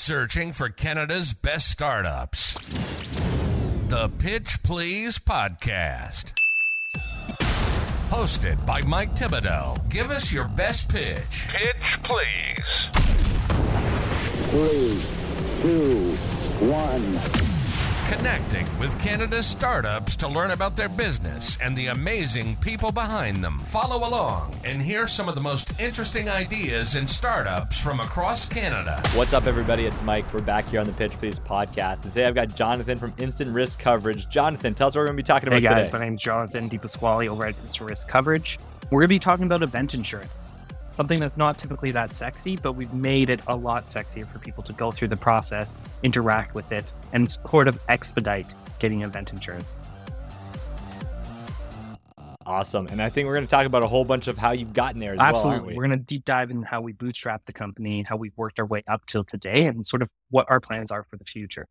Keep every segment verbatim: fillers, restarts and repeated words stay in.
searching for Canada's best startups. The Pitch Please Podcast. Hosted by Mike Thibodeau. Give us your best pitch. Pitch please. Three, two, one. Connecting with Canada's startups to learn about their business and the amazing people behind them. Follow along and hear some of the most interesting ideas and startups from across Canada. What's up, everybody? It's Mike. We're back here on the Pitch Please podcast. Today I've got Jonathan from Instant Risk Coverage. Jonathan, tell us what we're going to be talking about today. Hey guys, today. my name's Jonathan DiPasquale over at Instant Risk Coverage. We're going to be talking about event insurance. Something that's not typically that sexy, but we've made it a lot sexier for people to go through the process, interact with it, and sort of expedite getting event insurance. Awesome. And I think we're going to talk about a whole bunch of how you've gotten there as Absolutely. well, aren't we? We're going to deep dive into how we bootstrapped the company, how we've worked our way up till today, and sort of what our plans are for the future.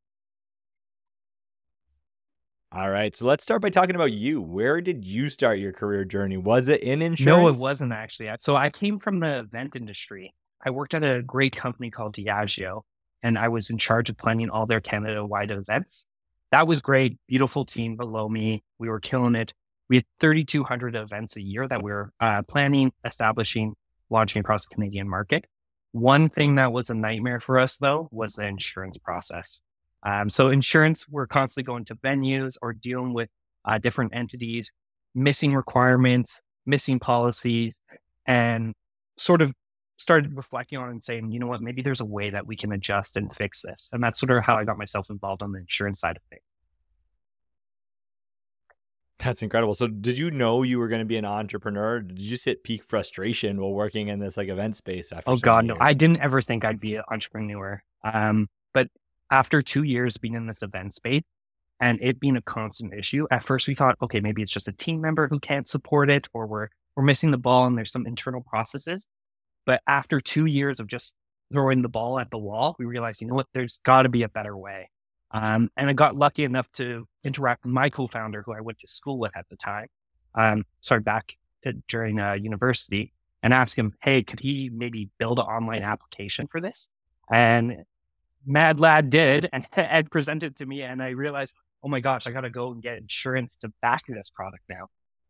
All right. So let's start by talking about you. Where did you start your career journey? Was it in insurance? No, it wasn't actually. So I came from the event industry. I worked at a great company called Diageo, and I was in charge of planning all their Canada-wide events. That was great. Beautiful team below me. We were killing it. We had thirty-two hundred events a year that we were uh, planning, establishing, launching across the Canadian market. One thing that was a nightmare for us, though, was the insurance process. Um, so insurance, we're constantly going to venues or dealing with uh, different entities, missing requirements, missing policies, and sort of started reflecting on it and saying, you know what, maybe there's a way that we can adjust and fix this. And that's sort of how I got myself involved on the insurance side of things. That's incredible. So did you know you were going to be an entrepreneur? Did you just hit peak frustration while working in this like event space? After Oh so God, many no, years? I didn't ever think I'd be an entrepreneur. Um, but after two years being in this event space and it being a constant issue, at first we thought, okay, maybe it's just a team member who can't support it, or we're we're missing the ball and there's some internal processes. But after two years of just throwing the ball at the wall, we realized, you know what, there's got to be a better way. Um, and I got lucky enough to interact with my co-founder, who I went to school with at the time, um, started back to, during uh, university, and asked him, hey, could he maybe build an online application for this? And Mad Lad did, and, and presented to me, and I realized, oh my gosh, I got to go and get insurance to back this product now.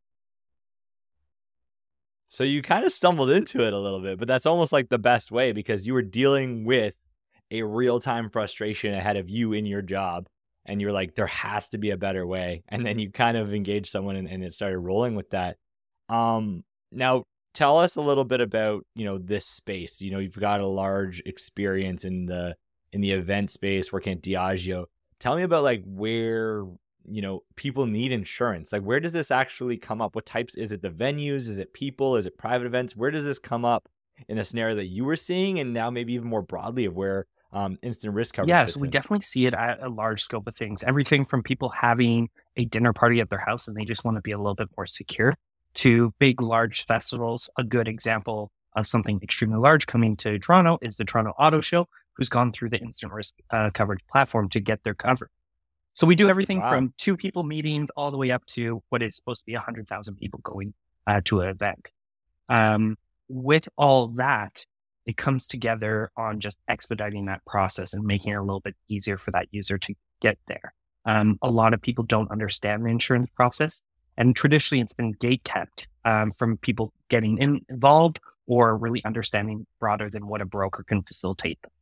So you kind of stumbled into it a little bit, but that's almost like the best way because you were dealing with a real-time frustration ahead of you in your job. And you're like, there has to be a better way. And then you kind of engaged someone and, and it started rolling with that. Um, now, tell us a little bit about, you know, this space. You know, you've got a large experience in the in the event space working at Diageo. Tell me about like where, you know, people need insurance. Like, where does this actually come up? What types? Is it the venues? Is it people? Is it private events? Where does this come up in the scenario that you were seeing? And now maybe even more broadly of where um, instant risk coverage Yeah, fits so we in? definitely see it at a large scope of things. Everything from people having a dinner party at their house and they just want to be a little bit more secure, to big, large festivals. A good example of something extremely large coming to Toronto is the Toronto Auto Show, who's gone through the instant risk uh, coverage platform to get their cover. So we do everything Wow. from two people meetings all the way up to what is supposed to be one hundred thousand people going uh, to an event. Um, with all that, it comes together on just expediting that process and making it a little bit easier for that user to get there. Um, a lot of people don't understand the insurance process, and traditionally it's been gate kept um, from people getting in, involved or really understanding broader than what a broker can facilitate them.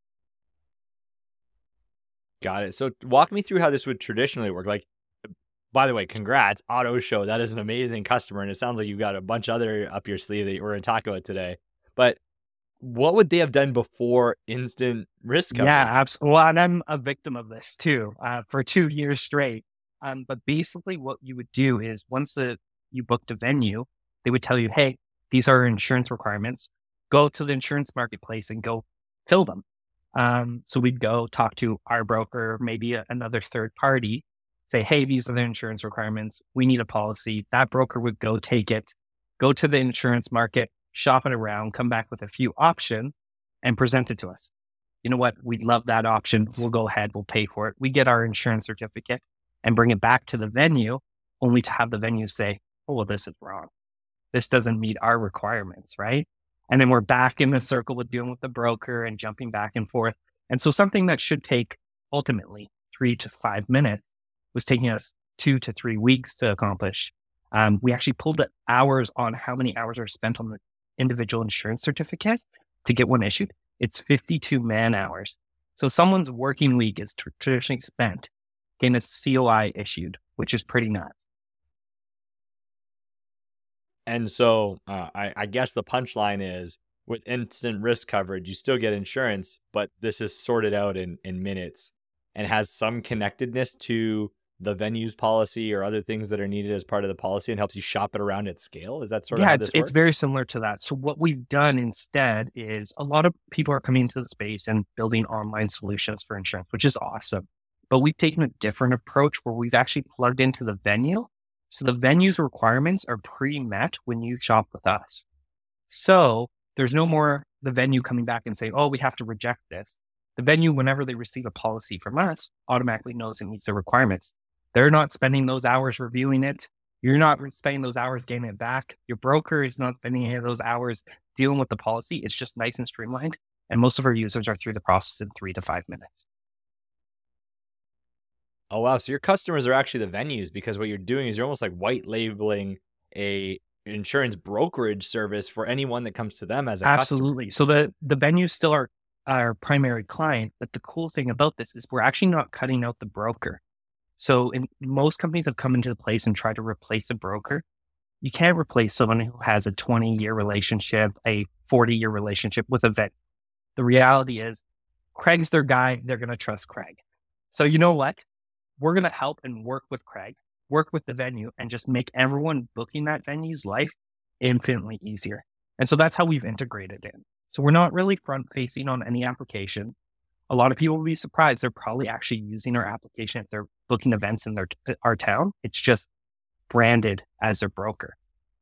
Got it. So walk me through how this would traditionally work. Like, by the way, congrats, Auto Show. That is an amazing customer. And it sounds like you've got a bunch other up your sleeve that we're going to talk about today. But what would they have done before instant risk coverage? Yeah, absolutely. Well, and I'm a victim of this too, uh, for two years straight. Um, but basically what you would do is once the, you booked a venue, they would tell you, hey, these are our insurance requirements. Go to the insurance marketplace and go fill them. Um, so we'd go talk to our broker, maybe a, another third party, say, hey, these are the insurance requirements. We need a policy. That broker would go take it, go to the insurance market, shop it around, come back with a few options and present it to us. You know what? We love that option. We'll go ahead. We'll pay for it. We get our insurance certificate and bring it back to the venue, only to have the venue say, oh, well, this is wrong. This doesn't meet our requirements, right? And then we're back in the circle with dealing with the broker and jumping back and forth. And so something that should take ultimately three to five minutes was taking us two to three weeks to accomplish. Um, we actually pulled the hours on how many hours are spent on the individual insurance certificate to get one issued. It's fifty-two man hours. So someone's working week is tr- traditionally spent getting a C O I issued, which is pretty nuts. And so uh, I, I guess the punchline is with instant risk coverage, you still get insurance, but this is sorted out in, in minutes and has some connectedness to the venue's policy or other things that are needed as part of the policy and helps you shop it around at scale. Is that sort of yeah, how it's this works? it's very similar to that. So what we've done instead is a lot of people are coming into the space and building online solutions for insurance, which is awesome. But we've taken a different approach where we've actually plugged into the venue. So the venue's requirements are pre-met when you shop with us. So there's no more the venue coming back and saying, oh, we have to reject this. The venue, whenever they receive a policy from us, automatically knows it meets the requirements. They're not spending those hours reviewing it. You're not spending those hours getting it back. Your broker is not spending any of those hours dealing with the policy. It's just nice and streamlined. And most of our users are through the process in three to five minutes. Oh, wow. So your customers are actually the venues, because what you're doing is you're almost like white labeling a insurance brokerage service for anyone that comes to them as a Absolutely. customer. So the, the venues still are our primary client. But the cool thing about this is we're actually not cutting out the broker. So in, most companies have come into the place and tried to replace a broker. You can't replace someone who has a twenty-year relationship, a forty-year relationship with a vet. The reality is Craig's their guy. They're going to trust Craig. So you know what? We're going to help and work with Craig, work with the venue, and just make everyone booking that venue's life infinitely easier. And so that's how we've integrated in. So we're not really front-facing on any applications. A lot of people will be surprised. They're probably actually using our application if they're booking events in their our town. It's just branded as their broker.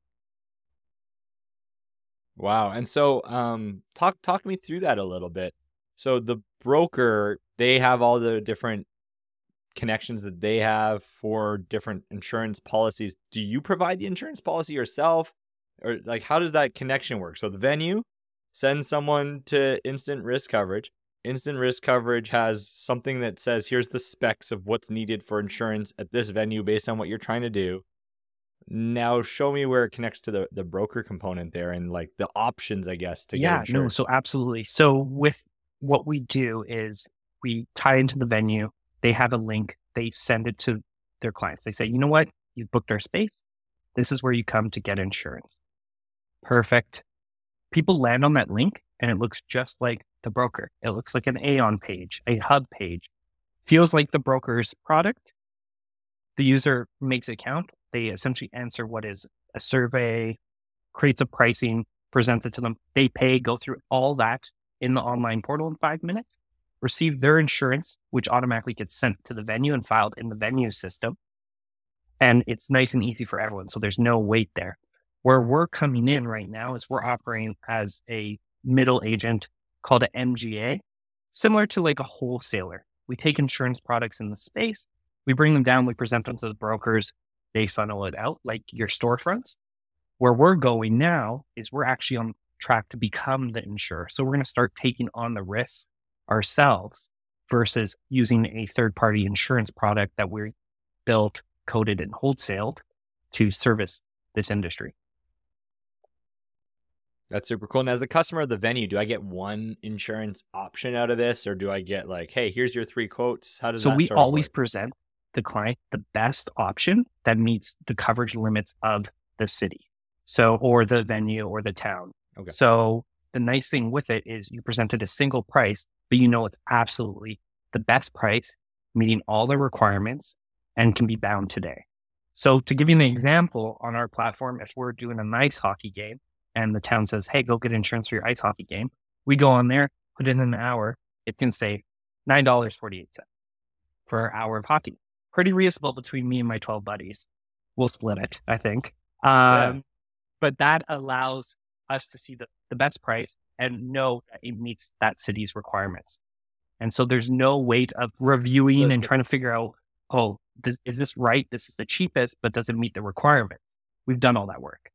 Wow. And so um, talk talk me through that a little bit. So the broker, they have all the different connections that they have for different insurance policies. Do you provide the insurance policy yourself? Or like, how does that connection work? So the venue sends someone to instant risk coverage. Instant risk coverage has something that says, here's the specs of what's needed for insurance at this venue based on what you're trying to do. Now show me where it connects to the, the broker component there and like the options, I guess, to yeah, get insured. no, so absolutely. So with what we do is we tie into the venue. They have a link. They send it to their clients. They say, you know what? You've booked our space. This is where you come to get insurance. Perfect. People land on that link and it looks just like the broker. It looks like an Aon page, a hub page. Feels like the broker's product. The user makes an account. They essentially answer what is a survey, creates a pricing, presents it to them. They pay, go through all that in the online portal in five minutes, receive their insurance, which automatically gets sent to the venue and filed in the venue system. And it's nice and easy for everyone. So there's no wait there. Where we're coming in right now is we're operating as a middle agent called an M G A, similar to like a wholesaler. We take insurance products in the space, we bring them down, we present them to the brokers, they funnel it out like your storefronts. Where we're going now is we're actually on track to become the insurer. So we're going to start taking on the risk ourselves versus using a third-party insurance product that we built, coded, and wholesaled to service this industry. That's super cool. And as the customer of the venue, do I get one insurance option out of this, or do I get like, hey, here's your three quotes? How does so that we sort of always work? present the client the best option that meets the coverage limits of the city, so or the venue or the town. Okay. So the nice thing with it is you presented a single price, but you know it's absolutely the best price, meeting all the requirements, and can be bound today. So to give you an example, on our platform, if we're doing an ice hockey game and the town says, hey, go get insurance for your ice hockey game, we go on there, put in an hour, it can save nine dollars and forty-eight cents for an hour of hockey. Pretty reasonable between me and my twelve buddies. We'll split it, I think. Um, Yeah. But that allows us to see the, the best price and know that it meets that city's requirements. And so there's no wait of reviewing The- and the- trying to figure out, oh, this, is this right? This is the cheapest, but does it meet the requirements? We've done all that work.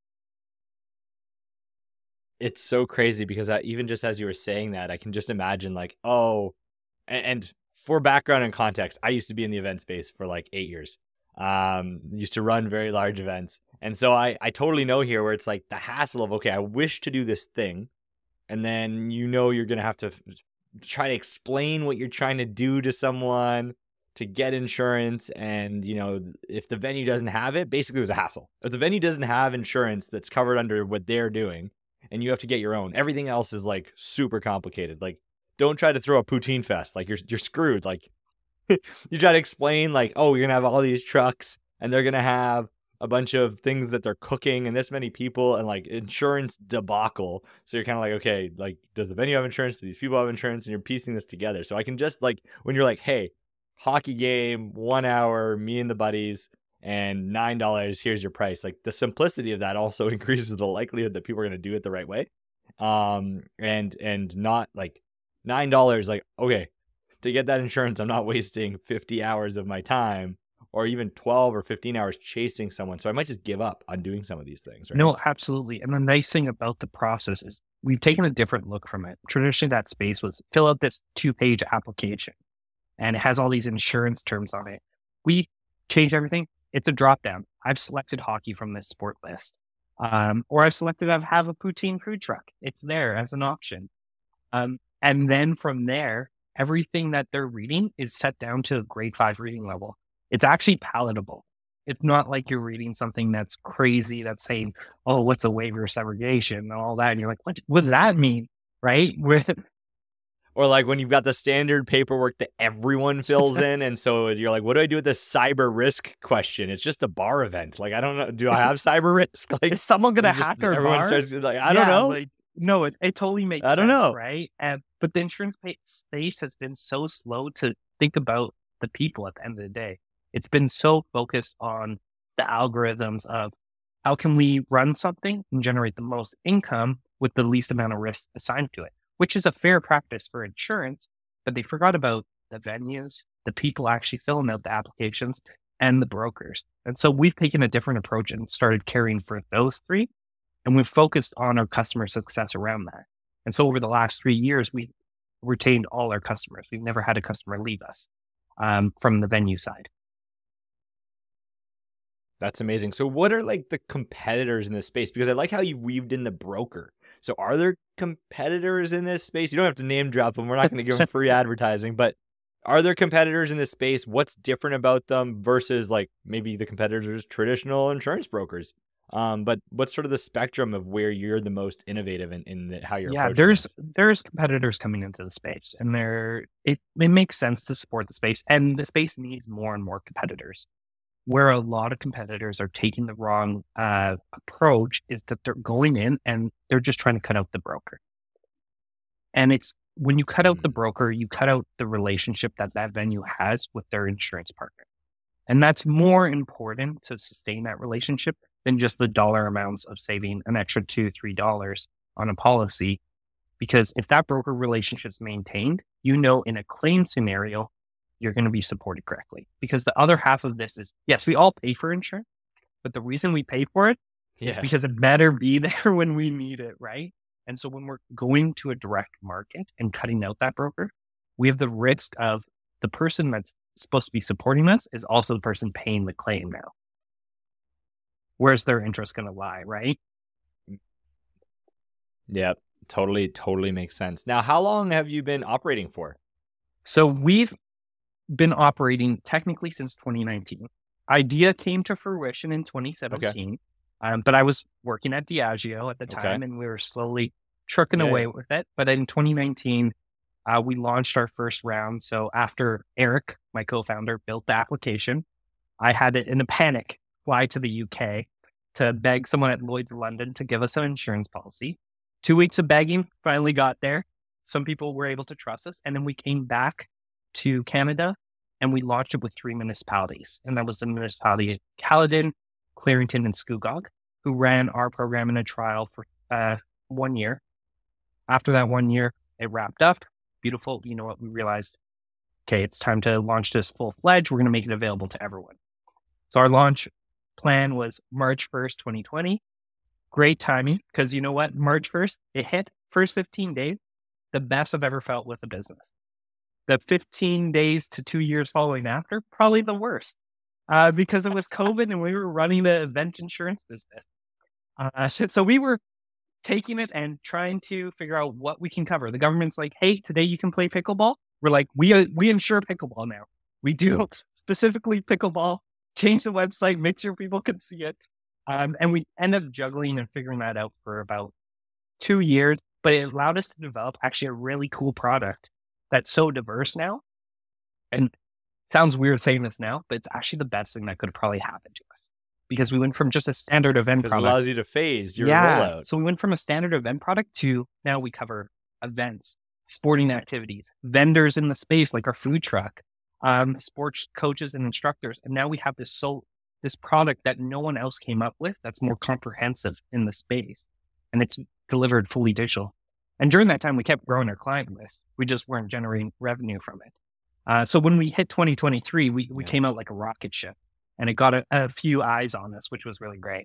It's so crazy because I, even just as you were saying that, I can just imagine like, oh, And, and for background and context, I used to be in the event space for like eight years. Um, used to run very large events. And so I, I totally know here where it's like the hassle of, okay, I wish to do this thing. And then, you know, you're going to have to f- try to explain what you're trying to do to someone to get insurance. And, you know, if the venue doesn't have it, basically it was a hassle. If the venue doesn't have insurance that's covered under what they're doing and you have to get your own, everything else is like super complicated. Like, don't try to throw a poutine fest. Like, you're you're screwed. Like, you try to explain like, oh, you're going to have all these trucks and they're going to have a bunch of things that they're cooking and this many people and like insurance debacle. So you're kind of like, okay, like, does the venue have insurance? Do these people have insurance? And you're piecing this together. So I can just like, when you're like, hey, hockey game, one hour, me and the buddies, and nine dollars, here's your price. Like, the simplicity of that also increases the likelihood that people are going to do it the right way. Um, and, and not like nine dollars, like, okay, to get that insurance, I'm not wasting fifty hours of my time or even twelve or fifteen hours chasing someone. So I might just give up on doing some of these things. Right? No, absolutely. And the nice thing about the process is we've taken a different look from it. Traditionally, that space was fill out this two-page application and it has all these insurance terms on it. We changed everything. It's a drop-down. I've selected hockey from this sport list. Um, or I've selected I have a poutine food truck. It's there as an option. Um, and then from there, everything that they're reading is set down to a grade five reading level. It's actually palatable. It's not like you're reading something that's crazy that's saying, oh, what's a waiver of subrogation and all that. And you're like, what, what does that mean? Right? With Or like when you've got the standard paperwork that everyone fills in. And so you're like, what do I do with this cyber risk question? It's just a bar event. Like, I don't know. Do I have cyber risk? Like, is someone going to just- hack our everyone bar? starts like, I Yeah, don't know. like, no, it, it totally makes I don't sense, know. right? And, but the insurance pa- space has been so slow to think about the people at the end of the day. It's been so focused on the algorithms of how can we run something and generate the most income with the least amount of risk assigned to it, which is a fair practice for insurance, but they forgot about the venues, the people actually filling out the applications, and the brokers. And so we've taken a different approach and started caring for those three. And we've focused on our customer success around that. And so over the last three years, we've retained all our customers. We've never had a customer leave us um, from the venue side. That's amazing. So what are like the competitors in this space? Because I like how you've weaved in the broker. So are there competitors in this space? You don't have to name drop them. We're not going to give them free advertising, but are there competitors in this space? What's different about them versus like maybe the competitors, traditional insurance brokers? Um, but what's sort of the spectrum of where you're the most innovative in, in the, how you're Yeah, approaching there's this? there's competitors coming into the space, and they're it it makes sense to support the space, and the space needs more and more competitors. Where a lot of competitors are taking the wrong uh, approach is that they're going in and they're just trying to cut out the broker. And it's when you cut out the broker, you cut out the relationship that that venue has with their insurance partner. And that's more important to sustain that relationship than just the dollar amounts of saving an extra two, three dollars on a policy. Because if that broker relationship is maintained, you know, in a claim scenario, you're going to be supported correctly. Because the other half of this is, yes, we all pay for insurance, but the reason we pay for it Yeah. is because it better be there when we need it, right? And so when we're going to a direct market and cutting out that broker, we have the risk of the person that's supposed to be supporting us is also the person paying the claim now. Where's their interest going to lie, right? Yeah, totally, totally makes sense. Now, how long have you been operating for? So we've been operating technically since twenty nineteen. Idea came to fruition in twenty seventeen, um, but I was working at Diageo at the Okay. time, and we were slowly trucking Yeah, away yeah. with it. But in twenty nineteen, uh, we launched our first round. So after Eric, my co-founder, built the application, I had it in a panic fly to the U K to beg someone at Lloyd's London to give us an insurance policy. Two weeks of begging, finally got there. Some people were able to trust us. And then we came back to Canada and we launched it with three municipalities. And that was the municipality of Caledon, Clarington, and Scugog, who ran our program in a trial for uh, one year. After that one year, it wrapped up. Beautiful. You know what? We realized, okay, it's time to launch this full-fledged. We're going to make it available to everyone. So our launch plan was March first, twenty twenty. Great timing, because you know what? March first, it hit first fifteen days, the best I've ever felt with a business. the fifteen days to two years following after, probably the worst uh, because it was COVID and we were running the event insurance business. Uh, so, so we were taking it and trying to figure out what we can cover. The government's like, hey, today you can play pickleball. We're like, we uh, we insure pickleball now. We do specifically pickleball. Change the website, make sure people can see it. Um, and we end up juggling and figuring that out for about two years. But it allowed us to develop actually a really cool product that's so diverse now. And sounds weird saying this now, but it's actually the best thing that could have probably happened to us. Because we went from just a standard event Because it product. allows you to phase your yeah. rollout. So we went from a standard event product to now we cover events, sporting activities, vendors in the space like our food truck, um, sports coaches and instructors. And now we have this so this product that no one else came up with that's more comprehensive in the space. And it's delivered fully digital. And during that time, we kept growing our client list. We just weren't generating revenue from it. Uh, so when we hit twenty twenty-three, we, we Yeah. came out like a rocket ship. And it got a, a few eyes on us, which was really great.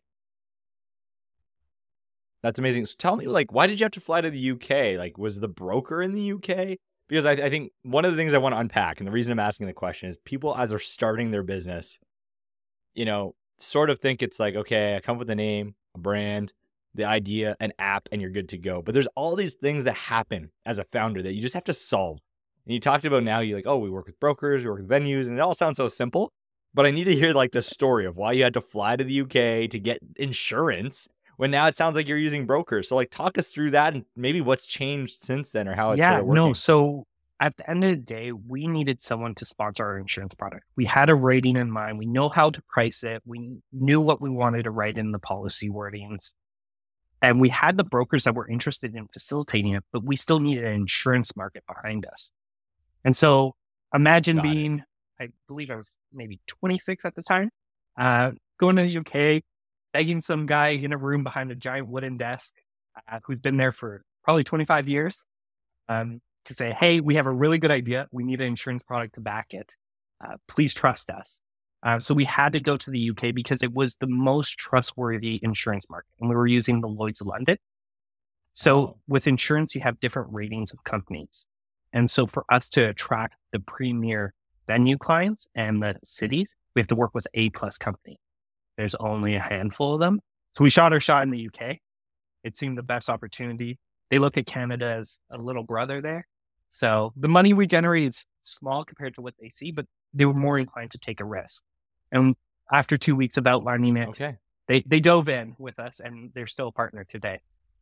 That's amazing. So tell me, like, why did you have to fly to the U K? Like, was the broker in the U K? Because I, I think one of the things I want to unpack, and the reason I'm asking the question is people as they're starting their business, you know, sort of think it's like, okay, I come up with a name, a brand, the idea, an app, and you're good to go. But there's all these things that happen as a founder that you just have to solve. And you talked about now, you're like, oh, we work with brokers, we work with venues, and it all sounds so simple. But I need to hear like the story of why you had to fly to the U K to get insurance when now it sounds like you're using brokers. So like talk us through that and maybe what's changed since then or how it's yeah, sort of working. no. So at the end of the day, we needed someone to sponsor our insurance product. We had a rating in mind. We know how to price it. We knew what we wanted to write in the policy wordings. And we had the brokers that were interested in facilitating it, but we still needed an insurance market behind us. And so imagine Got it. being, I believe I was maybe twenty-six at the time, uh, going to the U K, begging some guy in a room behind a giant wooden desk uh, who's been there for probably twenty-five years um, to say, hey, we have a really good idea. We need an insurance product to back it. Uh, please trust us. Uh, so we had to go to the U K because it was the most trustworthy insurance market. And we were using the Lloyd's of London. So Oh. with insurance, you have different ratings of companies. And so for us to attract the premier venue clients and the cities, we have to work with A plus company. There's only a handful of them. So we shot our shot in the U K. It seemed the best opportunity. They look at Canada as a little brother there. So the money we generate is small compared to what they see, but they were more inclined to take a risk. And after two weeks of outlining it, Okay. they, they dove in with us and they're still a partner today.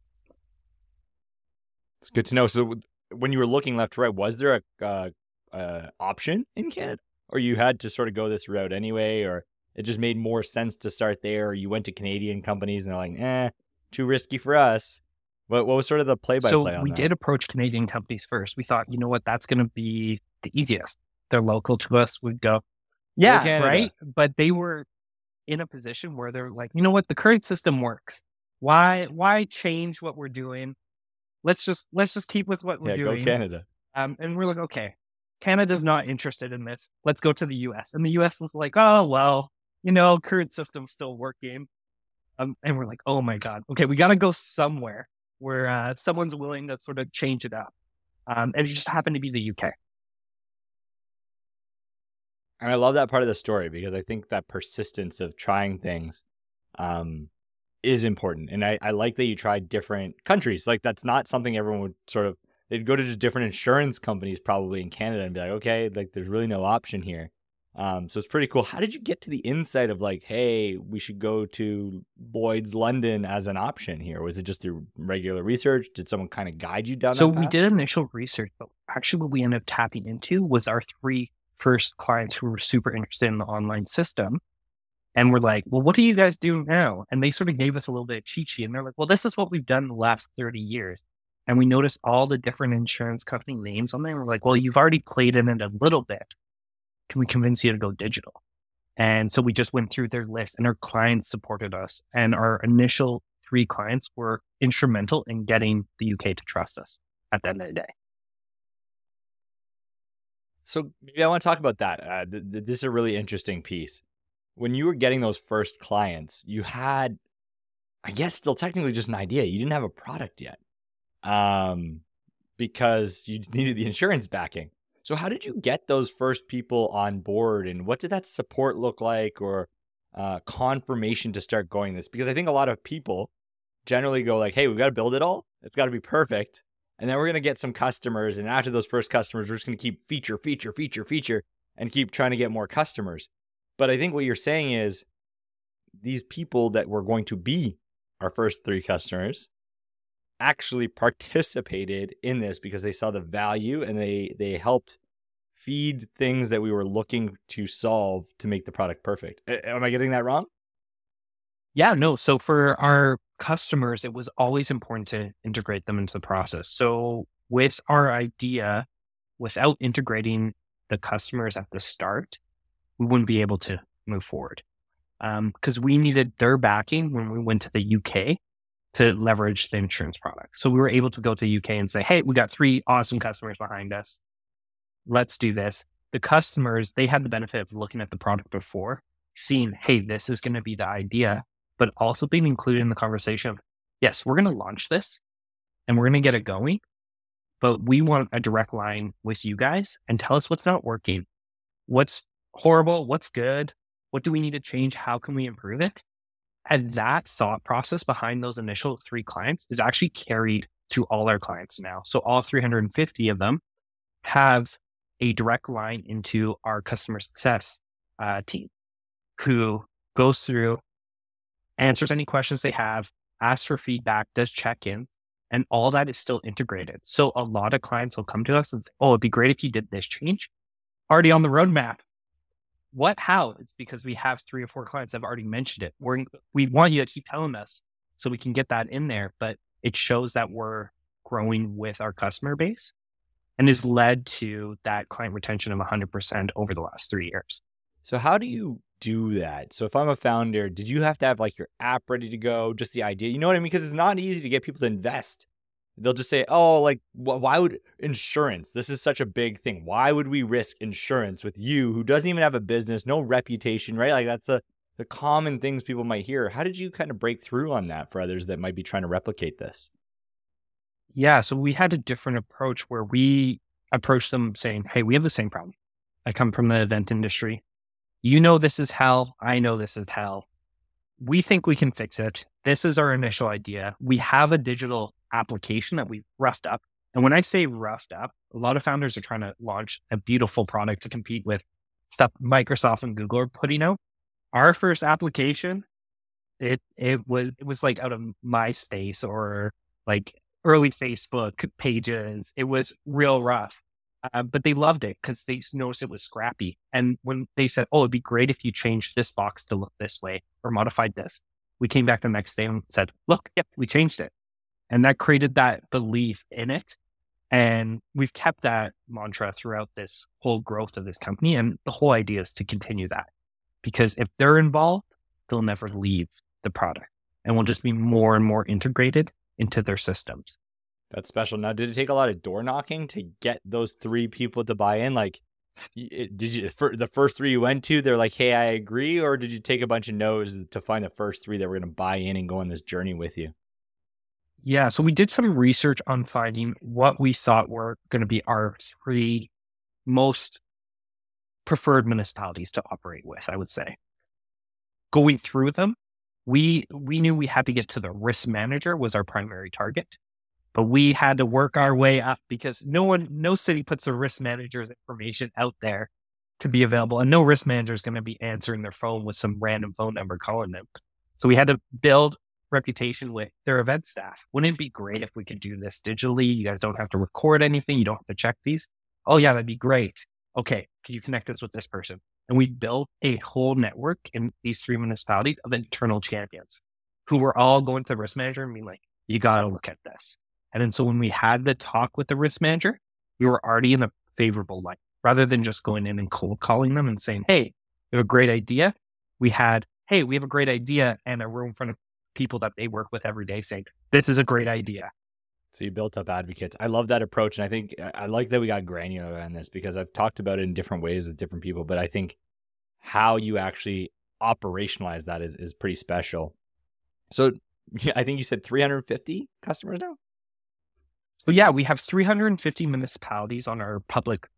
It's good to know. So when you were looking left to right, was there a uh, uh, option in Canada or you had to sort of go this route anyway, or it just made more sense to start there, or you went to Canadian companies and they're like, eh, too risky for us? What, what was sort of the play-by-play So on we that? did approach Canadian companies first. We thought, you know what, that's going to be the easiest. They're local to us. We'd go, yeah, Canada. right. But they were in a position where they're like, you know what, the current system works. Why, why change what we're doing? Let's just, let's just keep with what we're Yeah, doing. go Canada. Um, and we're like, okay, Canada's not interested in this. Let's go to the U S. And the U S was like, oh, well, you know, current system's still working. Um, and we're like, oh my God, okay, we got to go somewhere where uh, someone's willing to sort of change it up. Um, and it just happened to be the U K. And I love that part of the story because I think that persistence of trying things um, is important. And I, I like that you tried different countries. Like that's not something everyone would sort of, they'd go to just different insurance companies probably in Canada and be like, okay, like there's really no option here. Um, so it's pretty cool. How did you get to the insight of like, hey, we should go to Lloyd's London as an option here? Was it just through regular research? Did someone kind of guide you down So that path? we did initial research, but actually what we ended up tapping into was our three first clients who were super interested in the online system. And we're like, well, what do you guys do now? And they sort of gave us a little bit of cheat sheet. And they're like, well, this is what we've done the last thirty years. And we noticed all the different insurance company names on there. And we're like, well, you've already played in it a little bit. Can we convince you to go digital? And so we just went through their list and our clients supported us. And our initial three clients were instrumental in getting the U K to trust us at the end of the day. So maybe I want to talk about that. Uh, th- th- this is a really interesting piece. When you were getting those first clients, you had, I guess, still technically just an idea. You didn't have a product yet um, because you needed the insurance backing. So how did you get those first people on board, and what did that support look like, or uh, confirmation to start going this? Because I think a lot of people generally go like, hey, we've got to build it all. It's got to be perfect. And then we're going to get some customers. And after those first customers, we're just going to keep feature, feature, feature, feature, and keep trying to get more customers. But I think what you're saying is these people that were going to be our first three customers actually participated in this because they saw the value, and they they helped feed things that we were looking to solve to make the product perfect. Am I getting that wrong? Yeah, no. So for our customers, it was always important to integrate them into the process. So with our idea, without integrating the customers at the start, we wouldn't be able to move forward. Because um, we needed their backing when we went to the U K to leverage the insurance product. So we were able to go to the U K and say, hey, we got three awesome customers behind us. Let's do this. The customers, they had the benefit of looking at the product before, seeing, hey, this is going to be the idea, but also being included in the conversation of, yes, we're going to launch this and we're going to get it going, but we want a direct line with you guys and tell us what's not working, what's horrible, what's good, what do we need to change, how can we improve it? And that thought process behind those initial three clients is actually carried to all our clients now. So all three hundred fifty of them have a direct line into our customer success uh, team, who goes through, answers any questions they have, asks for feedback, does check-ins, and all that is still integrated. So a lot of clients will come to us and say, oh, it'd be great if you did this change. Already on the roadmap. What? How? It's because we have three or four clients that have already mentioned it. We're, we want you to keep telling us so we can get that in there, but it shows that we're growing with our customer base and has led to that client retention of one hundred percent over the last three years. So how do you do that? So if I'm a founder, did you have to have like your app ready to go? Just the idea, you know what I mean? Because it's not easy to get people to invest. They'll just say, oh, like, wh- why would insurance? This is such a big thing. Why would we risk insurance with you who doesn't even have a business, no reputation, right? Like that's the, the common things people might hear. How did you kind of break through on that for others that might be trying to replicate this? Yeah, so we had a different approach where we approached them saying, hey, we have the same problem. I come from the event industry. You know this is hell. I know this is hell. We think we can fix it. This is our initial idea. We have a digital application that we've roughed up. And when I say roughed up, a lot of founders are trying to launch a beautiful product to compete with stuff Microsoft and Google are putting out. Our first application, it it was it was like out of MySpace or like early Facebook pages. It was real rough. Uh, but they loved it because they noticed it was scrappy. And when they said, oh, it'd be great if you changed this box to look this way or modified this, we came back the next day and said, look, yep, we changed it. And that created that belief in it. And we've kept that mantra throughout this whole growth of this company. And the whole idea is to continue that, because if they're involved, they'll never leave the product and will just be more and more integrated into their systems. That's special. Now, did it take a lot of door knocking to get those three people to buy in? Like, did you, for the first three you went to, they're like, hey, I agree? Or did you take a bunch of no's to find the first three that were going to buy in and go on this journey with you? Yeah. So we did some research on finding what we thought were going to be our three most preferred municipalities to operate with, I would say. Going through them, we we knew we had to get to the risk manager was our primary target. But we had to work our way up because no one, no city puts a risk manager's information out there to be available. And no risk manager is going to be answering their phone with some random phone number calling them. So we had to build reputation with their event staff. Wouldn't it be great if we could do this digitally? You guys don't have to record anything. You don't have to check these. Oh yeah, that'd be great. Okay, can you connect us with this person? And we built a whole network in these three municipalities of internal champions who were all going to the risk manager and being like, you got to look at this. And then so when we had the talk with the risk manager, we were already in a favorable light. Rather than just going in and cold calling them and saying, hey, you have a great idea. We had, hey, we have a great idea, and a room full of people that they work with every day saying, this is a great idea. So you built up advocates. I love that approach. And I think I like that we got granular on this because I've talked about it in different ways with different people, but I think how you actually operationalize that is, is pretty special. So I think you said three hundred fifty customers now? So yeah, we have three hundred fifty municipalities on our public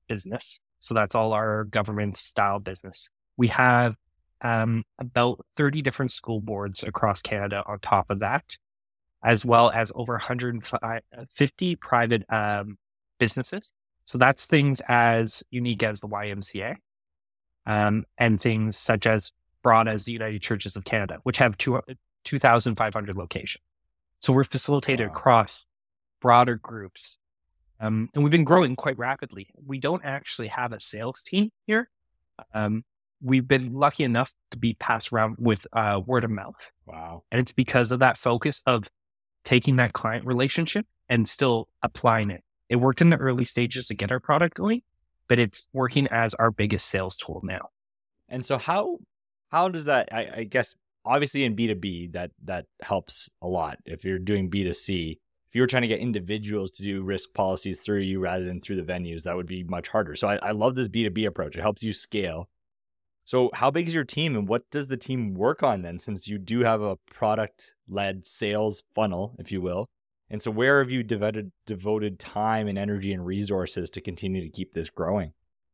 business. So that's all our government style business. We have um, about thirty different school boards across Canada on top of that, as well as over one hundred fifty private um, businesses. So that's things as unique as the Y M C A um, and things such as broad as the United Churches of Canada, which have two thousand five hundred locations. So we're facilitated Wow. across broader groups. Um, and we've been growing quite rapidly. We don't actually have a sales team here. Um, we've been lucky enough to be passed around with uh, word of mouth. Wow. And it's because of that focus of taking that client relationship and still applying it. It worked in the early stages to get our product going, but it's working as our biggest sales tool now. And so how how does that, I, I guess, obviously in B two B, that that helps a lot. If you're doing B two C, if you were trying to get individuals to do risk policies through you rather than through the venues, that would be much harder. So I, I love this B two B approach. It helps you scale. So how big is your team and what does the team work on then, since you do have a product-led sales funnel, if you will? And so where have you devoted, devoted time and energy and resources to continue to keep this growing?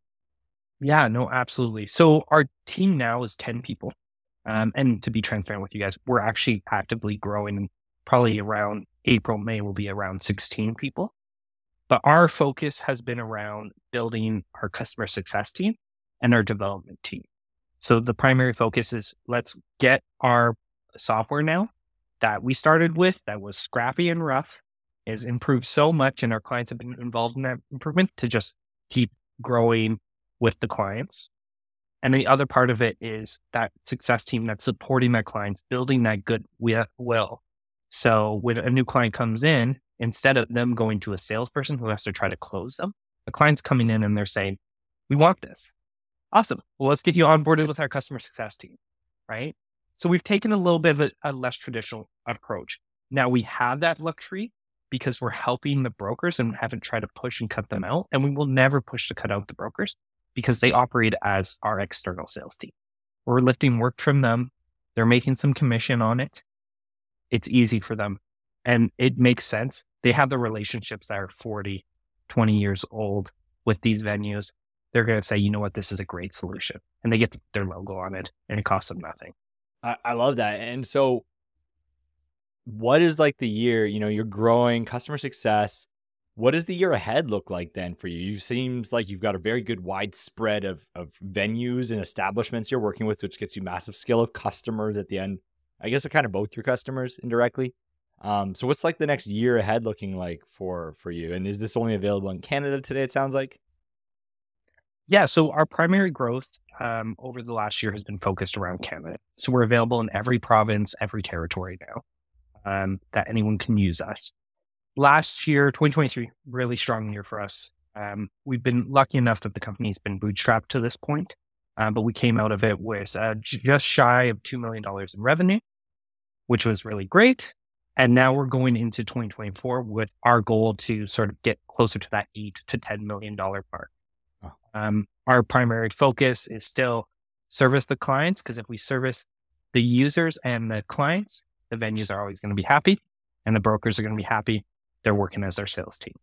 Yeah, no, absolutely. So our team now is ten people. Um, and to be transparent with you guys, we're actually actively growing. Probably around April, May will be around sixteen people. But our focus has been around building our customer success team and our development team. So the primary focus is let's get our software now that we started with that was scrappy and rough is improved so much, and our clients have been involved in that improvement to just keep growing with the clients. And the other part of it is that success team that's supporting that clients, building that goodwill. So when a new client comes in, instead of them going to a salesperson who has to try to close them, the client's coming in and they're saying, we want this. Awesome. Well, let's get you onboarded with our customer success team, right? So we've taken a little bit of a, a less traditional approach. Now we have that luxury because we're helping the brokers and haven't tried to push and cut them out. And we will never push to cut out the brokers because they operate as our external sales team. We're lifting work from them. They're making some commission on it. It's easy for them and it makes sense. They have the relationships that are forty, twenty years old with these venues. They're going to say, you know what, this is a great solution. And they get to put their logo on it and it costs them nothing. I, I love that. And so what is like the year, you know, you're growing customer success. What does the year ahead look like then for you? You seems like you've got a very good widespread of, of venues and establishments you're working with, which gets you massive scale of customers at the end. I guess they're kind of both your customers indirectly. Um, so what's like the next year ahead looking like for, for you? And is this only available in Canada today, it sounds like? Yeah, so our primary growth um, over the last year has been focused around Canada. So we're available in every province, every territory now um, that anyone can use us. Last year, twenty twenty-three, really strong year for us. Um, we've been lucky enough that the company's been bootstrapped to this point, uh, but we came out of it with uh, just shy of two million dollars in revenue, which was really great. And now we're going into twenty twenty-four with our goal to sort of get closer to that eight to ten million dollars mark. Um, our primary focus is still service the clients, because if we service the users and the clients, the venues are always going to be happy and the brokers are going to be happy. They're working as our sales team.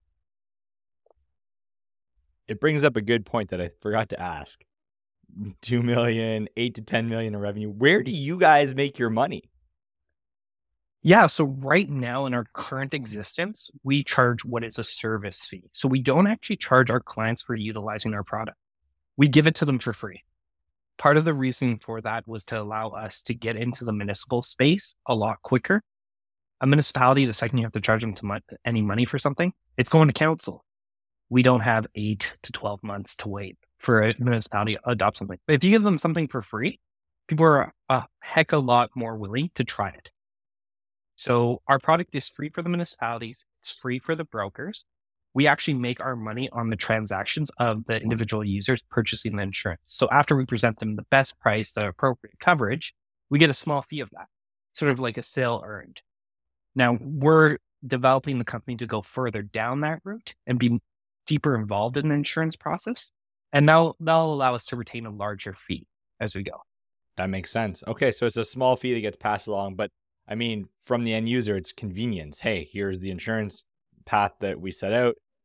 It brings up a good point that I forgot to ask. two million, eight to ten million in revenue. Where do you guys make your money? Yeah. So right now in our current existence, we charge what is a service fee. So we don't actually charge our clients for utilizing our product. We give it to them for free. Part of the reason for that was to allow us to get into the municipal space a lot quicker. A municipality, the second you have to charge them to mo- any money for something, it's going to council. We don't have eight to twelve months to wait for a municipality to adopt something. But if you give them something for free, people are a heck of a lot more willing to try it. So our product is free for the municipalities. It's free for the brokers. We actually make our money on the transactions of the individual users purchasing the insurance. So after we present them the best price, the appropriate coverage, we get a small fee of that, sort of like a sale earned. Now we're developing the company to go further down that route and be deeper involved in the insurance process. And now that'll allow us to retain a larger fee as we go. That makes sense. Okay. So it's a small fee that gets passed along, but I mean, from the end user, it's convenience. Hey, here's the insurance path that we set out.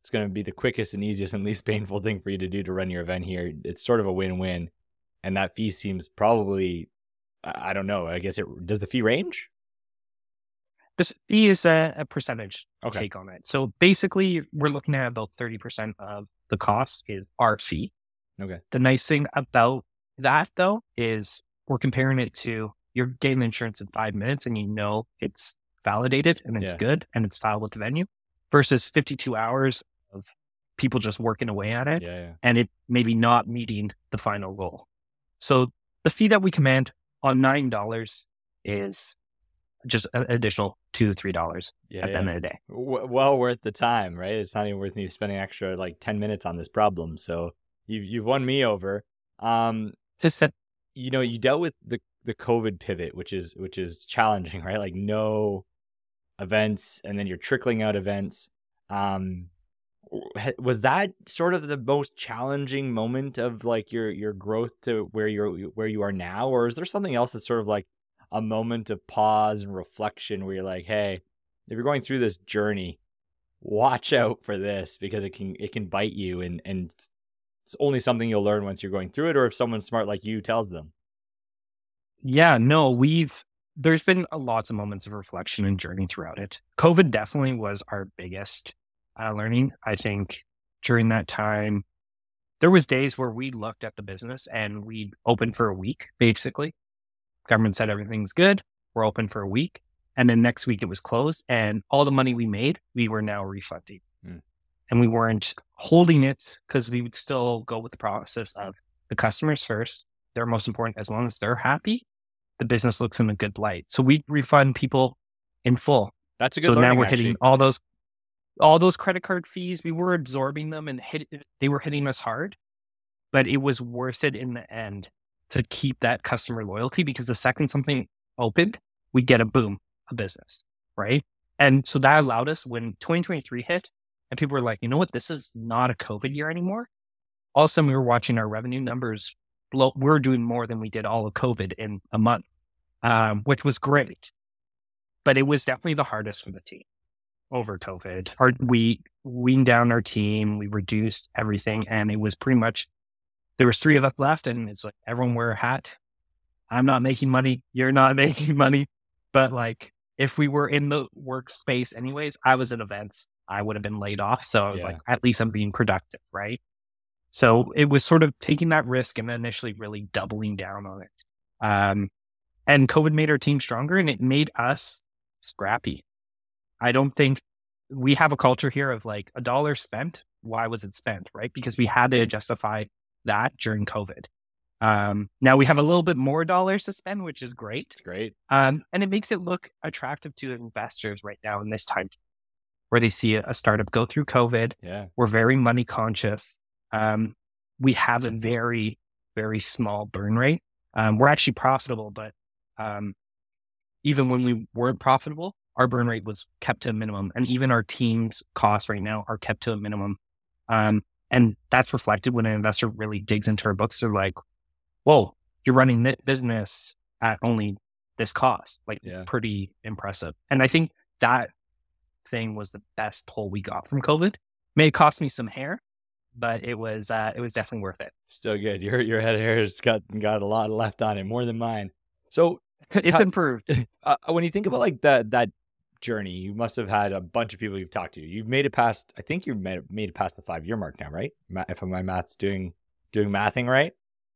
it's going to be the quickest and easiest and least painful thing for you to do to run your event here. It's sort of a win-win. And that fee seems probably, I don't know, I guess it, does the fee range? This fee is a, a percentage Okay. take on it. So basically, we're looking at about thirty percent of the cost is our fee. Okay. The nice thing about that, though, is we're comparing it to you're getting insurance in five minutes and you know it's validated and it's Yeah. good and it's filed with the venue versus fifty-two hours of people just working away at it Yeah, yeah. and it maybe not meeting the final goal. So the fee that we command on nine dollars is just an additional two, three dollars Yeah, at the yeah. end of the day. W- well worth the time, right? It's not even worth me spending extra like ten minutes on this problem. So you've, you've won me over. Um, Just that you know, you dealt with the, the COVID pivot, which is, which is challenging, right? Like no events and then you're trickling out events. Um, w- was that sort of the most challenging moment of like your, your growth to where you're, where you are now? Or is there something else that's sort of like a moment of pause and reflection where you're like, hey, if you're going through this journey, watch out for this because it can it can bite you, and and it's only something you'll learn once you're going through it, or if someone smart like you tells them. Yeah, no, we've, there's been a lots of moments of reflection and journey throughout it. COVID definitely was our biggest uh, learning. I think during that time, there was days where we looked at the business and we opened for a week, basically. Government said everything's good. We're open for a week. And then next week it was closed and all the money we made, we were now refunding. Mm. And we weren't holding it because we would still go with the process of the customers first. They're most important. As long as they're happy, the business looks in a good light. So we refund people in full. That's a good So now learning, we're actually. hitting all those, all those credit card fees. We were absorbing them and hit, they were hitting us hard, but it was worth it in the end to keep that customer loyalty because the second something opened, we get a boom, a business, right? And so that allowed us when twenty twenty-three hit and people were like, you know what, this is not a COVID year anymore. All of a sudden we were watching our revenue numbers blow. We were doing more than we did all of COVID in a month, um, which was great. But it was definitely the hardest for the team over COVID. Our, we weaned down our team, we reduced everything, and it was pretty much, there was three of us left and it's like, everyone wear a hat. I'm not making money. You're not making money. But like, if we were in the workspace anyways, I was at events, I would have been laid off. So I was Yeah. like, at least I'm being productive, right? So it was sort of taking that risk and initially really doubling down on it. Um, and COVID made our team stronger and it made us scrappy. I don't think we have a culture here of like a dollar spent. Why was it spent? Right? Because we had to justify that during COVID. Um, now we have a little bit more dollars to spend, which is great. It's great. Um, and it makes it look attractive to investors right now in this time where they see a startup go through COVID. Yeah. We're very money conscious. Um, we have a very, very small burn rate. Um, we're actually profitable, but um, even when we weren't profitable, our burn rate was kept to a minimum. And even our team's costs right now are kept to a minimum. Um, and that's reflected when an investor really digs into our books. They're like, whoa, you're running this business at only this cost. Like Yeah. pretty impressive. And I think that thing was the best pull we got from COVID. May have cost me some hair, but it was uh, it was definitely worth it. Still good. Your your head of hair has got got a lot left on it, more than mine. So It's Ta- improved. uh, when you think about like that that journey, you must have had a bunch of people you've talked to. You've made it past. I think you've made, made it past the five year mark now, right? Ma- If my math's doing doing mathing right.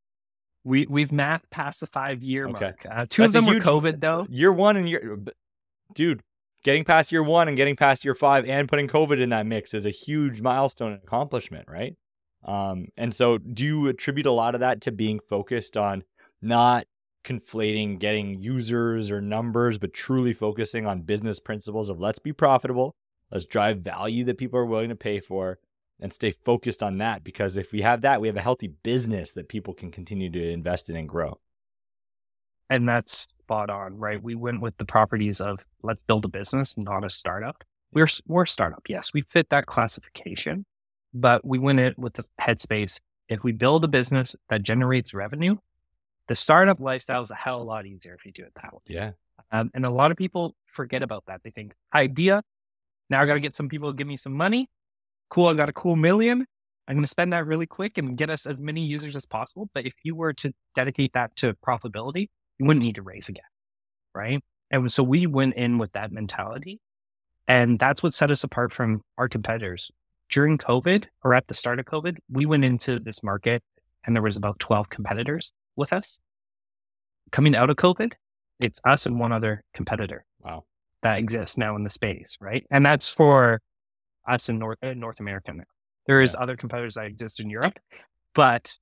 We we've math past the five year Okay. mark. Uh, two That's a of them were huge- COVID though. Year one and year, dude, getting past year one and getting past year five and putting COVID in that mix is a huge milestone and accomplishment, right? Um, and so do you attribute a lot of that to being focused on not conflating getting users or numbers, but truly focusing on business principles of let's be profitable, let's drive value that people are willing to pay for, and stay focused on that? Because if we have that, we have a healthy business that people can continue to invest in and grow. And that's spot on, right? We went with the properties of let's build a business, not a startup. We're we're a startup, yes. We fit that classification, but we went it with the headspace. If we build a business that generates revenue, the startup lifestyle is a hell of a lot easier if you do it that way. Yeah. Um, and a lot of people forget about that. They think idea, now I got to get some people to give me some money, cool, I got a cool million. I'm going to spend that really quick and get us as many users as possible. But if you were to dedicate that to profitability, you wouldn't need to raise again, right? And so we went in with that mentality. And that's what set us apart from our competitors. During COVID, or at the start of COVID, we went into this market and there was about twelve competitors with us. Coming out of COVID, it's us and one other competitor. Wow. That exists now in the space, right? And that's for us in North, uh, North America now. There is Yeah. other competitors that exist in Europe, but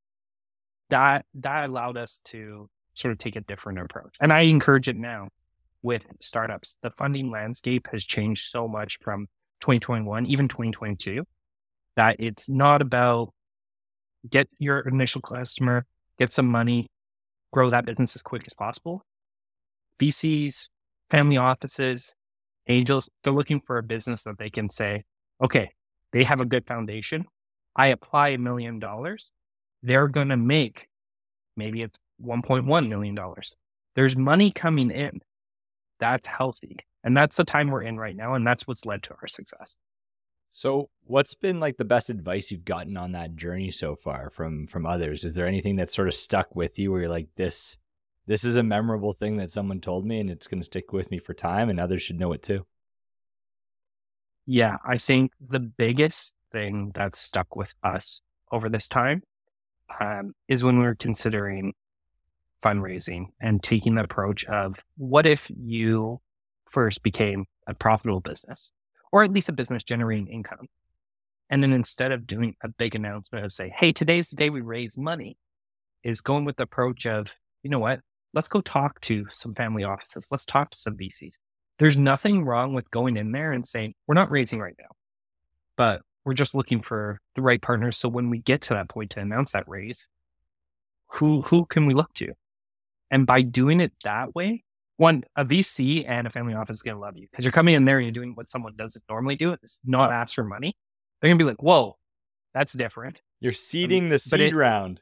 that that allowed us to sort of take a different approach. And I encourage it now with startups. The funding landscape has changed so much from twenty twenty-one, even twenty twenty-two, that it's not about get your initial customer, get some money, grow that business as quick as possible. V Cs, family offices, angels, they're looking for a business that they can say, okay, they have a good foundation. I apply a million dollars. They're going to make maybe it's one point one million dollars. There's money coming in. That's healthy. And that's the time we're in right now. And that's what's led to our success. So what's been like the best advice you've gotten on that journey so far from from others? Is there anything that's sort of stuck with you where you're like, this this is a memorable thing that someone told me and it's going to stick with me for time and others should know it too? Yeah, I think the biggest thing that's stuck with us over this time um, is when we were considering fundraising and taking the approach of what if you first became a profitable business or at least a business generating income. And then instead of doing a big announcement of say, hey, today's the day we raise money, is going with the approach of, you know what, let's go talk to some family offices. Let's talk to some V Cs. There's nothing wrong with going in there and saying, we're not raising right now, but we're just looking for the right partners. So when we get to that point to announce that raise, who, who can we look to? And by doing it that way, one, a V C and a family office is going to love you because you're coming in there and you're doing what someone doesn't normally do. It's not ask for money. They're going to be like, whoa, that's different. You're seeding the But seed it- round.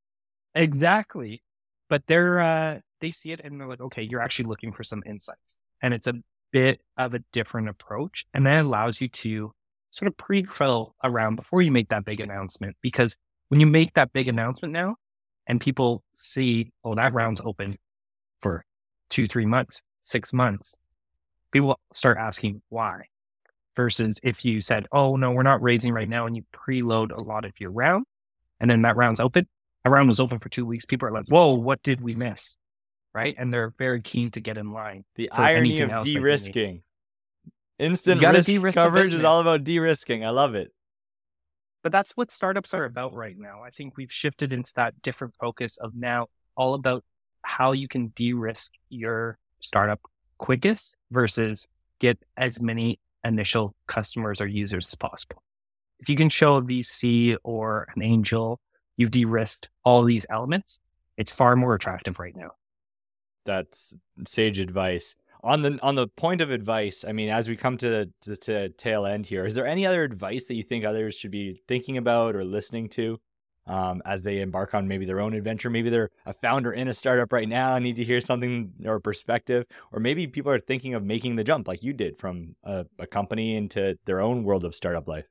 Exactly. But they're, uh, they see it and they're like, okay, you're actually looking for some insights. And it's a bit of a different approach. And that allows you to sort of pre-fill around before you make that big announcement. Because when you make that big announcement now and people see, oh, that round's open for two, three months, six months, people start asking why. Versus if you said, oh, no, we're not raising right now. And you preload a lot of your round and then that round's open. A round was open for two weeks. People are like, whoa, what did we miss? Right. And they're very keen to get in line. The for irony anything of else that you need. de-risking. Instant You gotta risk de-risk the coverage is business. all about de-risking. I love it. But that's what startups are about right now. I think we've shifted into that different focus of now all about how you can de-risk your startup quickest versus get as many initial customers or users as possible. If you can show a V C or an angel, you've de-risked all these elements, it's far more attractive right now. That's sage advice. On the on the point of advice, I mean, as we come to to, to tail end here, is there any other advice that you think others should be thinking about or listening to um, as they embark on maybe their own adventure? Maybe they're a founder in a startup right now and need to hear something or perspective, or maybe people are thinking of making the jump like you did from a, a company into their own world of startup life.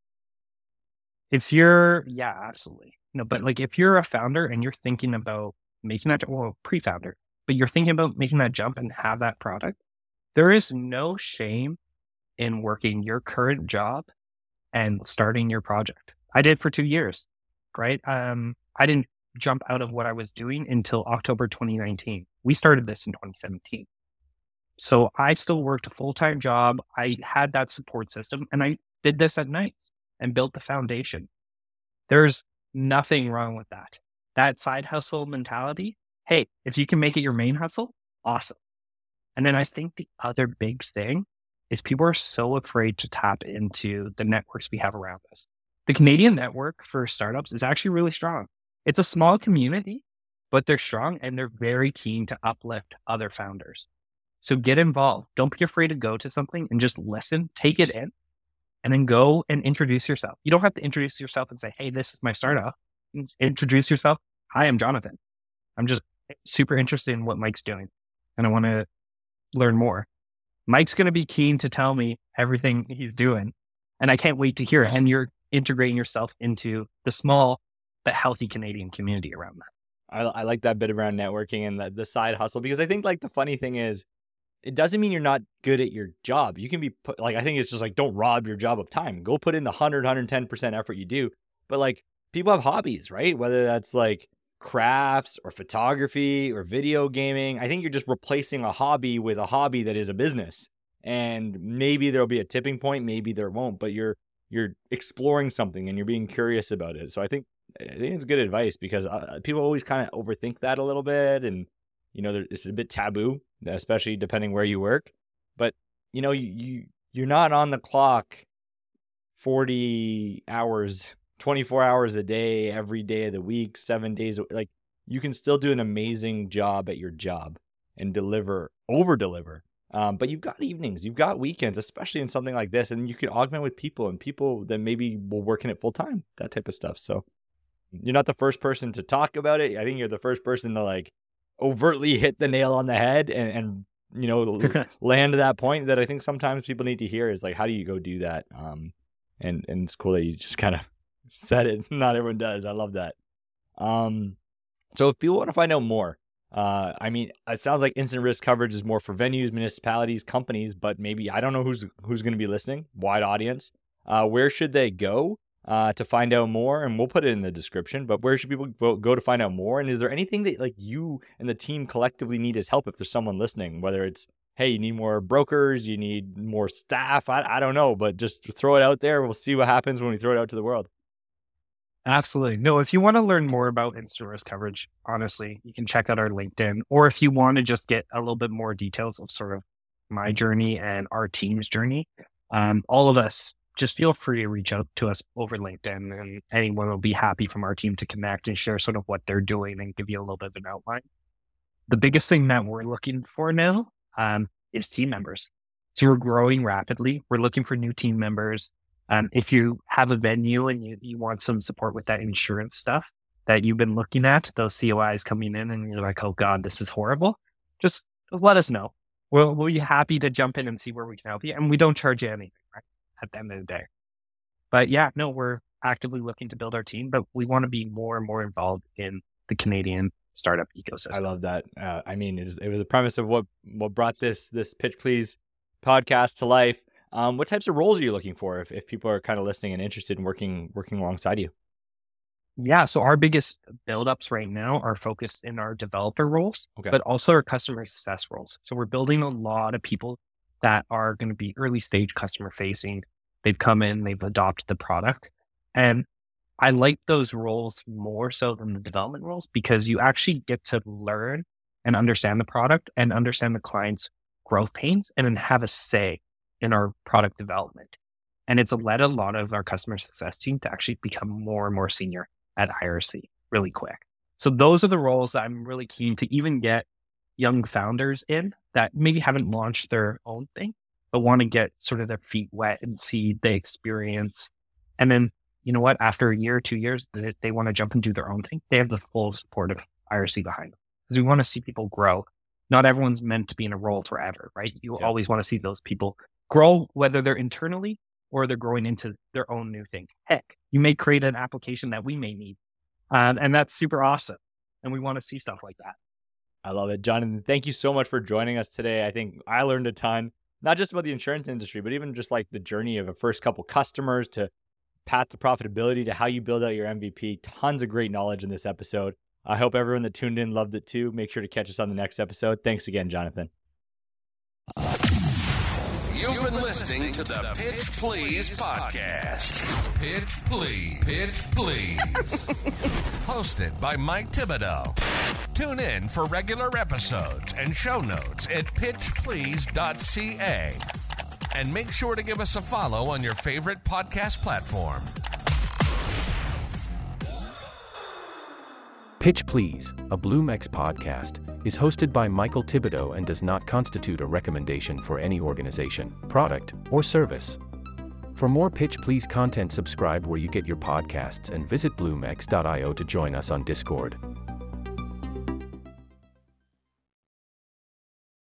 If you're, yeah, absolutely. No, but like if you're a founder and you're thinking about making that, well, pre-founder, but you're thinking about making that jump and have that product, there is no shame in working your current job and starting your project. I did for two years, right? Um, I didn't jump out of what I was doing until October twenty nineteen. We started this in twenty seventeen. So I still worked a full-time job. I had that support system and I did this at nights and built the foundation. There's nothing wrong with that. That side hustle mentality, hey, if you can make it your main hustle, awesome. And then I think the other big thing is people are so afraid to tap into the networks we have around us. The Canadian network for startups is actually really strong. It's a small community, but they're strong and they're very keen to uplift other founders. So get involved. Don't be afraid to go to something and just listen, take it in, and then go and introduce yourself. You don't have to introduce yourself and say, hey, this is my startup. Introduce yourself. Hi, I'm Jonathan. I'm just super interested in what Mike's doing and I want to learn more. Mike's going to be keen to tell me everything he's doing. And I can't wait to hear it. And you're integrating yourself into the small but healthy Canadian community around that. I, I like that bit around networking and the, the side hustle, because I think like the funny thing is, it doesn't mean you're not good at your job. You can be put, like, I think it's just like, don't rob your job of time. Go put in the one hundred, one hundred ten percent effort you do. But like, people have hobbies, right? Whether that's like crafts or photography or video gaming. I think you're just replacing a hobby with a hobby that is a business. And maybe there'll be a tipping point, maybe there won't, but you're you're exploring something and you're being curious about it. So I think I think it's good advice, because uh, people always kind of overthink that a little bit, and you know, it's a bit taboo, especially depending where you work. But you know, you, you you're not on the clock forty hours, twenty-four hours a day, every day of the week, seven days. Like, you can still do an amazing job at your job and deliver, over deliver. Um, but you've got evenings, you've got weekends, especially in something like this, and you can augment with people and people that maybe will work in it full time, that type of stuff. So you're not the first person to talk about it. I think you're the first person to like overtly hit the nail on the head and, and you know, land to that point that I think sometimes people need to hear is like, how do you go do that? Um, and, and it's cool that you just kind of said it. Not everyone does. I love that. Um, so if people want to find out more, Uh, I mean, it sounds like instant risk coverage is more for venues, municipalities, companies, but maybe, I don't know who's who's going to be listening, wide audience. Uh, where should they go uh, to find out more? And we'll put it in the description, but where should people go to find out more? And is there anything that like you and the team collectively need as help if there's someone listening, whether it's, hey, you need more brokers, you need more staff, I, I don't know, but just throw it out there. We'll see what happens when we throw it out to the world. Absolutely. No, if you want to learn more about instant risk coverage, honestly, you can check out our LinkedIn. Or if you want to just get a little bit more details of sort of my journey and our team's journey, um, all of us, just feel free to reach out to us over LinkedIn, and anyone will be happy from our team to connect and share sort of what they're doing and give you a little bit of an outline. The biggest thing that we're looking for now um, is team members. So we're growing rapidly. We're looking for new team members. Um, if you have a venue and you, you want some support with that insurance stuff that you've been looking at, those C O Is coming in and you're like, oh God, this is horrible. Just, just let us know. We'll, we'll be happy to jump in and see where we can help you. And we don't charge you anything, right? At the end of the day. But yeah, no, we're actively looking to build our team, but we want to be more and more involved in the Canadian startup ecosystem. I love that. Uh, I mean, it was, it was the premise of what, what brought this, this Pitch Please podcast to life. Um, what types of roles are you looking for if, if people are kind of listening and interested in working working alongside you? Yeah, so our biggest build-ups right now are focused in our developer roles, okay. but also our customer success roles. So we're building a lot of people that are going to be early stage customer facing. They've come in, they've adopted the product. And I like those roles more so than the development roles, because you actually get to learn and understand the product and understand the client's growth pains and then have a say in our product development. And it's led a lot of our customer success team to actually become more and more senior at I R C really quick. So those are the roles that I'm really keen to even get young founders in that maybe haven't launched their own thing, but want to get sort of their feet wet and see the experience. And then, you know what, after a year, two years, they, they want to jump and do their own thing. They have the full support of I R C behind them, because we want to see people grow. Not everyone's meant to be in a role forever, right? You yeah. always want to see those people grow, whether they're internally or they're growing into their own new thing. Heck, you may create an application that we may need. Um, and that's super awesome. And we want to see stuff like that. I love it. Jonathan, thank you so much for joining us today. I think I learned a ton, not just about the insurance industry, but even just like the journey of a first couple customers to path to profitability to how you build out your M V P. Tons of great knowledge in this episode. I hope everyone that tuned in loved it too. Make sure to catch us on the next episode. Thanks again, Jonathan. You've been listening to the Pitch Please podcast. Pitch Please. Pitch Please. Hosted by Mike Thibodeau. Tune in for regular episodes and show notes at pitch please dot c a. And make sure to give us a follow on your favorite podcast platform. Pitch Please, a BloomX podcast, is hosted by Michael Thibodeau and does not constitute a recommendation for any organization, product, or service. For more Pitch Please content, subscribe where you get your podcasts and visit bloom x dot i o to join us on Discord.